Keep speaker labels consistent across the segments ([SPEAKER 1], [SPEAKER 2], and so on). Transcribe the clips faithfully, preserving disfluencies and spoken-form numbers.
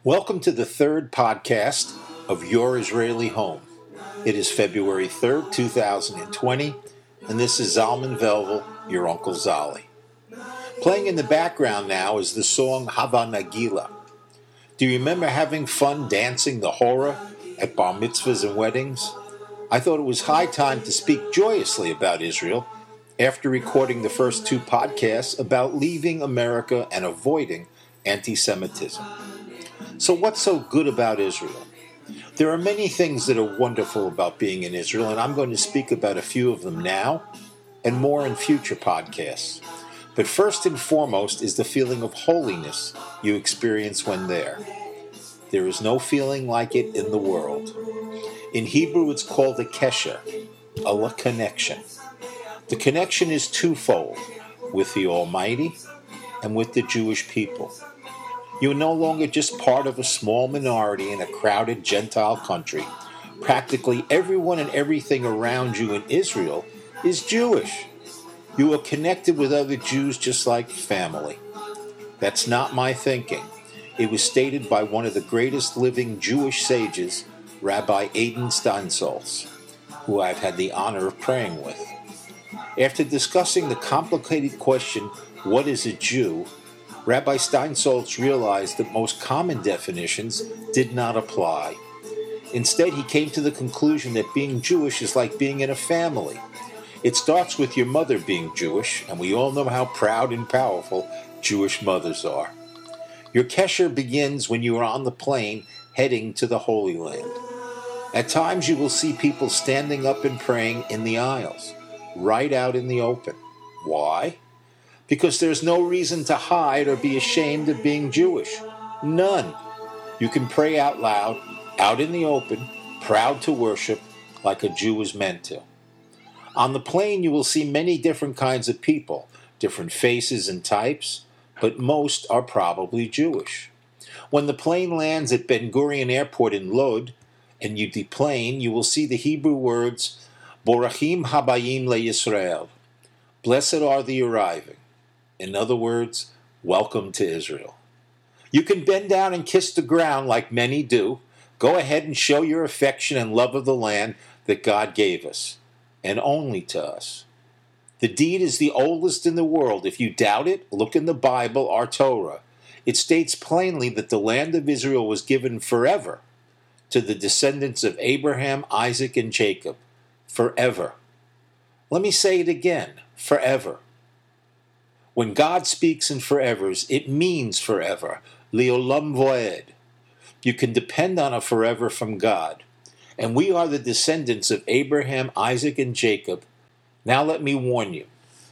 [SPEAKER 1] Welcome to the third podcast of Your Israeli Home. It is February third, two thousand twenty, and this is Zalman Velvel, your Uncle Zali. Playing in the background now is the song Hava Nagila. Do you remember having fun dancing the hora at bar mitzvahs and weddings? I thought it was high time to speak joyously about Israel after recording the first two podcasts about leaving America and avoiding anti-Semitism. So what's so good about Israel? There are many things that are wonderful about being in Israel, and I'm going to speak about a few of them now and more in future podcasts. But first and foremost is the feeling of holiness you experience when there. There is no feeling like it in the world. In Hebrew, it's called a kesher, a connection. The connection is twofold, with the Almighty and with the Jewish people. You are no longer just part of a small minority in a crowded Gentile country. Practically everyone and everything around you in Israel is Jewish. You are connected with other Jews just like family. That's not my thinking. It was stated by one of the greatest living Jewish sages, Rabbi Adin Steinsaltz, who I've had the honor of praying with. After discussing the complicated question, what is a Jew? Rabbi Steinsaltz realized that most common definitions did not apply. Instead, he came to the conclusion that being Jewish is like being in a family. It starts with your mother being Jewish, and we all know how proud and powerful Jewish mothers are. Your kesher begins when you are on the plane heading to the Holy Land. At times, you will see people standing up and praying in the aisles, right out in the open. Why? Because there's no reason to hide or be ashamed of being Jewish. None. You can pray out loud, out in the open, proud to worship like a Jew is meant to. On the plane, you will see many different kinds of people, different faces and types, but most are probably Jewish. When the plane lands at Ben Gurion Airport in Lod, and you deplane, you will see the Hebrew words, Borachim habayim leYisrael. Blessed are the arriving. In other words, welcome to Israel. You can bend down and kiss the ground like many do. Go ahead and show your affection and love of the land that God gave us, and only to us. The deed is the oldest in the world. If you doubt it, look in the Bible, our Torah. It states plainly that the land of Israel was given forever to the descendants of Abraham, Isaac, and Jacob. Forever. Let me say it again. Forever. When God speaks in forevers, it means forever. Leolam voed. You can depend on a forever from God. And we are the descendants of Abraham, Isaac, and Jacob. Now let me warn you,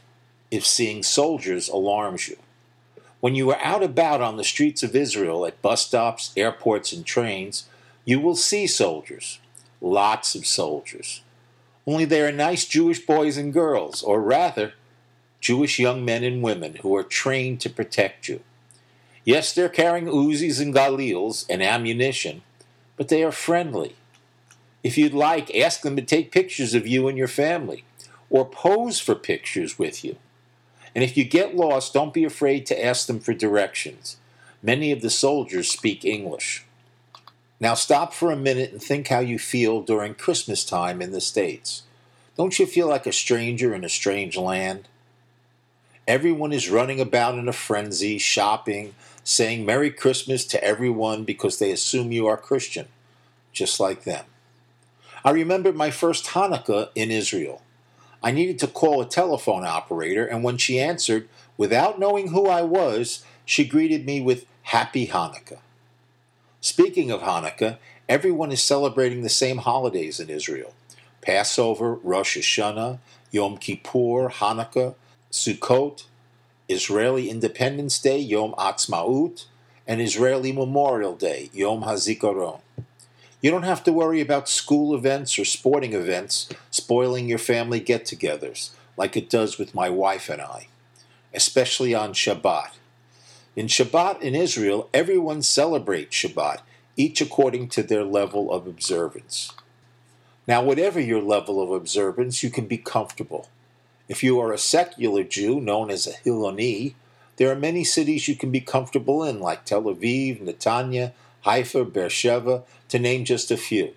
[SPEAKER 1] if seeing soldiers alarms you. When you are out about on the streets of Israel, at bus stops, airports, and trains, you will see soldiers. Lots of soldiers. Only they are nice Jewish boys and girls, or rather, Jewish young men and women who are trained to protect you. Yes, they're carrying Uzis and Galils and ammunition, but they are friendly. If you'd like, ask them to take pictures of you and your family, or pose for pictures with you. And if you get lost, don't be afraid to ask them for directions. Many of the soldiers speak English. Now stop for a minute and think how you feel during Christmas time in the States. Don't you feel like a stranger in a strange land? Everyone is running about in a frenzy, shopping, saying Merry Christmas to everyone because they assume you are Christian, just like them. I remember my first Hanukkah in Israel. I needed to call a telephone operator, and when she answered, without knowing who I was, she greeted me with Happy Hanukkah. Speaking of Hanukkah, everyone is celebrating the same holidays in Israel. Passover, Rosh Hashanah, Yom Kippur, Hanukkah, Sukkot, Israeli Independence Day, Yom Ha'atzmaut, and Israeli Memorial Day, Yom HaZikaron. You don't have to worry about school events or sporting events spoiling your family get-togethers, like it does with my wife and I, especially on Shabbat. In Shabbat in Israel, everyone celebrates Shabbat, each according to their level of observance. Now, whatever your level of observance, you can be comfortable. If you are a secular Jew, known as a Hiloni, there are many cities you can be comfortable in, like Tel Aviv, Netanya, Haifa, Beersheba, to name just a few.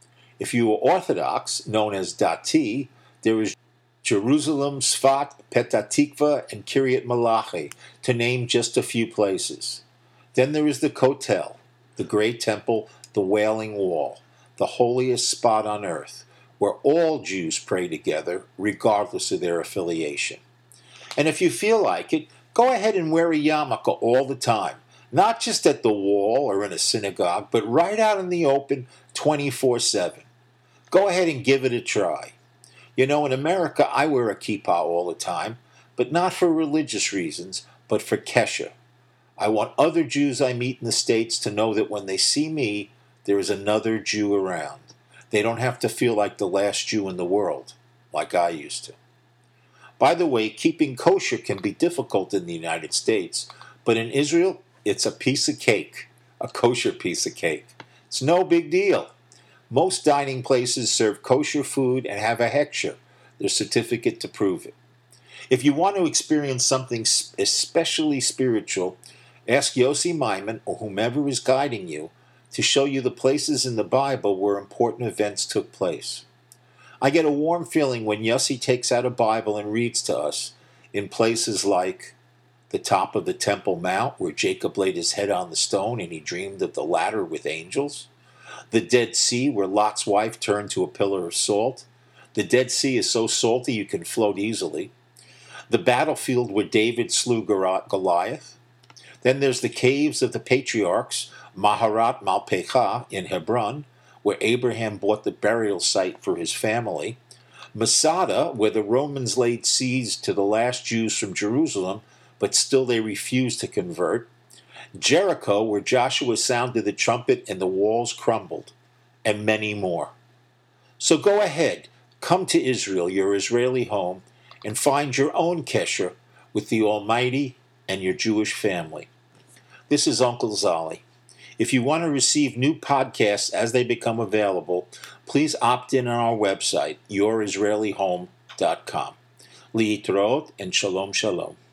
[SPEAKER 1] If you are Orthodox, known as Dati, there is Jerusalem, Sfat, Petah Tikva, and Kiryat Malachi, to name just a few places. Then there is the Kotel, the Great Temple, the Wailing Wall, the holiest spot on earth, where all Jews pray together, regardless of their affiliation. And if you feel like it, go ahead and wear a yarmulke all the time, not just at the wall or in a synagogue, but right out in the open twenty-four seven. Go ahead and give it a try. You know, in America, I wear a kippah all the time, but not for religious reasons, but for kesher. I want other Jews I meet in the States to know that when they see me, there is another Jew around. They don't have to feel like the last Jew in the world, like I used to. By the way, keeping kosher can be difficult in the United States, but in Israel, it's a piece of cake, a kosher piece of cake. It's no big deal. Most dining places serve kosher food and have a heksher, their certificate to prove it. If you want to experience something especially spiritual, ask Yossi Maimon or whomever is guiding you to show you the places in the Bible where important events took place. I get a warm feeling when Yossi takes out a Bible and reads to us in places like the top of the Temple Mount, where Jacob laid his head on the stone and he dreamed of the ladder with angels, the Dead Sea, where Lot's wife turned to a pillar of salt. The Dead Sea is so salty you can float easily. The battlefield where David slew Goliath. Then there's the caves of the patriarchs, Maharat Malpecha in Hebron, where Abraham bought the burial site for his family. Masada, where the Romans laid siege to the last Jews from Jerusalem, but still they refused to convert. Jericho, where Joshua sounded the trumpet and the walls crumbled, and many more. So go ahead, come to Israel, your Israeli home, and find your own kesher with the Almighty and your Jewish family. This is Uncle Zolly. If you want to receive new podcasts as they become available, please opt in on our website, your israeli home dot com. Liitraot and shalom shalom.